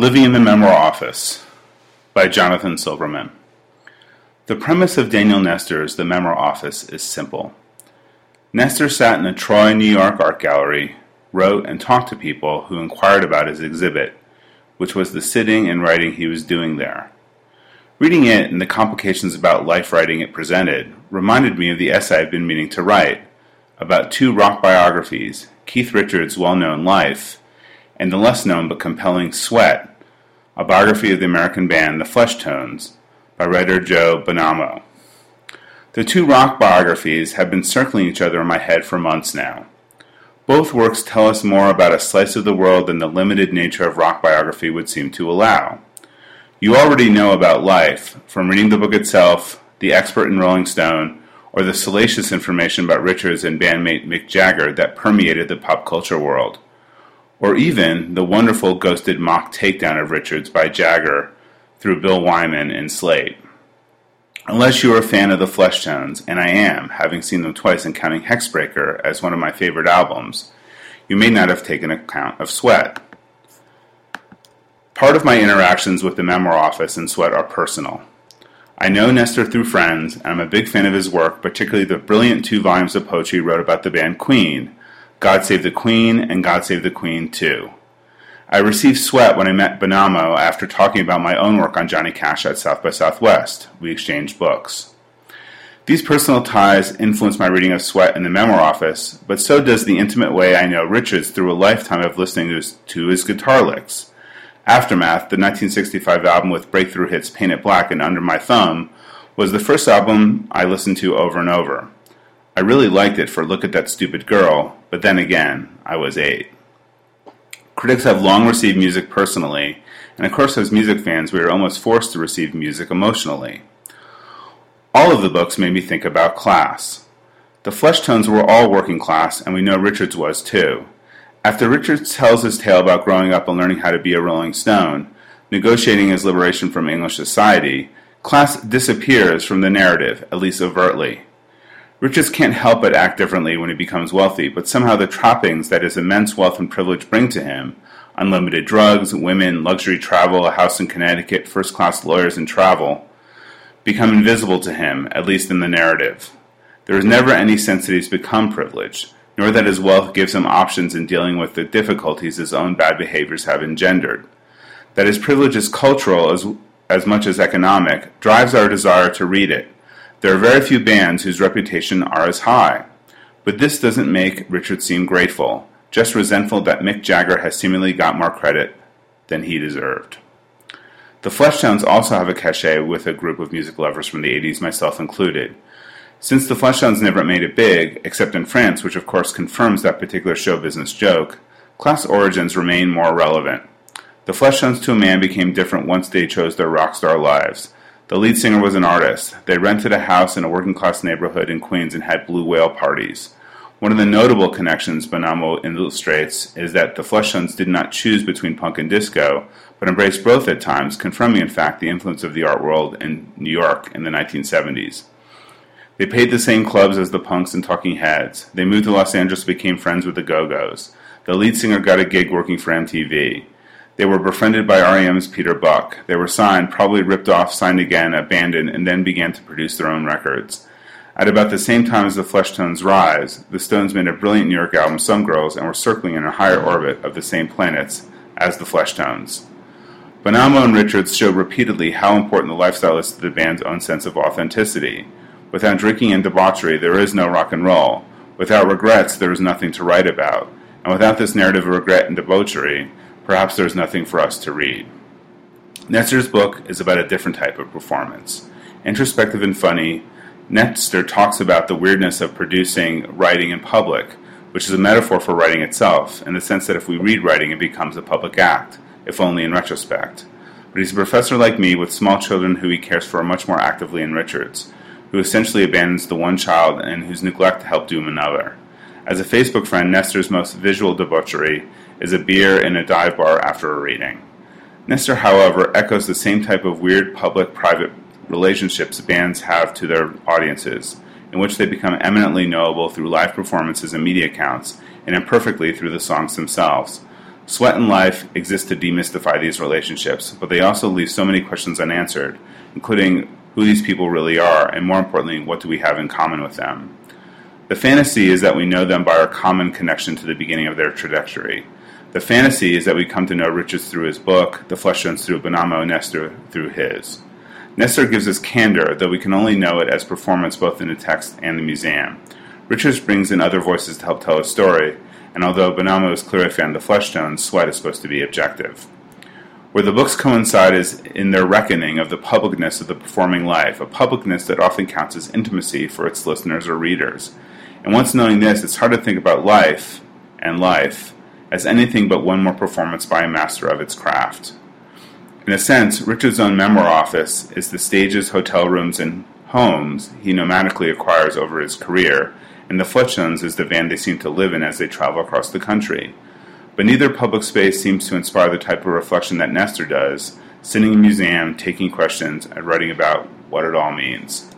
Living in the Memoir Office by Jonathan Silverman. The premise of Daniel Nestor's The Memoir Office is simple. Nestor sat in a Troy, New York art gallery, wrote and talked to people who inquired about his exhibit, which was the sitting and writing he was doing there. Reading it and the complications about life writing it presented reminded me of the essay I've been meaning to write about two rock biographies, Keith Richards' well-known Life and the less-known but compelling Sweat, a biography of the American band The Fleshtones by writer Joe Bonammo. The two rock biographies have been circling each other in my head for months now. Both works tell us more about a slice of the world than the limited nature of rock biography would seem to allow. You already know about Life from reading the book itself, the expert in Rolling Stone, or the salacious information about Richards and bandmate Mick Jagger that permeated the pop culture world. Or even the wonderful ghosted mock takedown of Richards by Jagger through Bill Wyman in Slate. Unless you are a fan of the Fleshtones, and I am, having seen them twice and counting Hexbreaker as one of my favorite albums, you may not have taken account of Sweat. Part of my interactions with the Memoir Office and Sweat are personal. I know Nestor through friends, and I'm a big fan of his work, particularly the brilliant 2 volumes of poetry he wrote about the band Queen, God Save the Queen, and God Save the Queen 2. I received Sweat when I met Bonammo after talking about my own work on Johnny Cash at South by Southwest. We exchanged books. These personal ties influence my reading of Sweat in the Memoir Office, but so does the intimate way I know Richards through a lifetime of listening to his guitar licks. Aftermath, the 1965 album with breakthrough hits Paint It Black and Under My Thumb, was the first album I listened to over and over. I really liked it for Look at That Stupid Girl, but then again, I was 8. Critics have long received music personally, and of course as music fans we are almost forced to receive music emotionally. All of the books made me think about class. The Fleshtones were all working class, and we know Richards was too. After Richards tells his tale about growing up and learning how to be a Rolling Stone, negotiating his liberation from English society, class disappears from the narrative, at least overtly. Richards can't help but act differently when he becomes wealthy, but somehow the trappings that his immense wealth and privilege bring to him, unlimited drugs, women, luxury travel, a house in Connecticut, first-class lawyers and travel, become invisible to him, at least in the narrative. There is never any sense that he's become privileged, nor that his wealth gives him options in dealing with the difficulties his own bad behaviors have engendered. That his privilege is cultural as much as economic drives our desire to read it. There are very few bands whose reputation are as high. But this doesn't make Richard seem grateful, just resentful that Mick Jagger has seemingly got more credit than he deserved. The Fleshtones also have a cachet with a group of music lovers from the 80s, myself included. Since the Fleshtones never made it big, except in France, which of course confirms that particular show business joke, class origins remain more relevant. The Fleshtones to a man became different once they chose their rock star lives. The lead singer was an artist. They rented a house in a working-class neighborhood in Queens and had blue whale parties. One of the notable connections Bonammo illustrates is that the Fleshtones did not choose between punk and disco, but embraced both at times, confirming in fact the influence of the art world in New York in the 1970s. They paid the same clubs as the Punks and Talking Heads. They moved to Los Angeles and became friends with the Go-Go's. The lead singer got a gig working for MTV. They were befriended by R.E.M's Peter Buck. They were signed, probably ripped off, signed again, abandoned, and then began to produce their own records. At about the same time as the Fleshtones' rise, the Stones made a brilliant New York album, Some Girls, and were circling in a higher orbit of the same planets as the Fleshtones. Bonammo and Richards showed repeatedly how important the lifestyle is to the band's own sense of authenticity. Without drinking and debauchery, there is no rock and roll. Without regrets, there is nothing to write about. And without this narrative of regret and debauchery, perhaps there is nothing for us to read. Nestor's book is about a different type of performance. Introspective and funny, Nestor talks about the weirdness of producing writing in public, which is a metaphor for writing itself, in the sense that if we read writing, it becomes a public act, if only in retrospect. But he's a professor like me with small children who he cares for much more actively in Richards, who essentially abandons the one child and whose neglect to help doom another. As a Facebook friend, Nestor's most visual debauchery is a beer in a dive bar after a reading. Nestor, however, echoes the same type of weird public-private relationships bands have to their audiences, in which they become eminently knowable through live performances and media accounts, and imperfectly through the songs themselves. Sweat and Life exist to demystify these relationships, but they also leave so many questions unanswered, including who these people really are, and more importantly, what do we have in common with them. The fantasy is that we know them by our common connection to the beginning of their trajectory. The fantasy is that we come to know Richards through his book, The Fleshstones through Bonamo, and Nestor through his. Nestor gives us candor, though we can only know it as performance both in the text and the museum. Richards brings in other voices to help tell a story, and although Bonamo is clearly a fan of the Fleshstones, Sweat is supposed to be objective. Where the books coincide is in their reckoning of the publicness of the performing life, a publicness that often counts as intimacy for its listeners or readers. And once knowing this, it's hard to think about life as anything but one more performance by a master of its craft. In a sense, Richard's own memoir office is the stages, hotel rooms, and homes he nomadically acquires over his career, and the Fleshstones is the van they seem to live in as they travel across the country. But neither public space seems to inspire the type of reflection that Nestor does, sitting in a museum, taking questions, and writing about what it all means.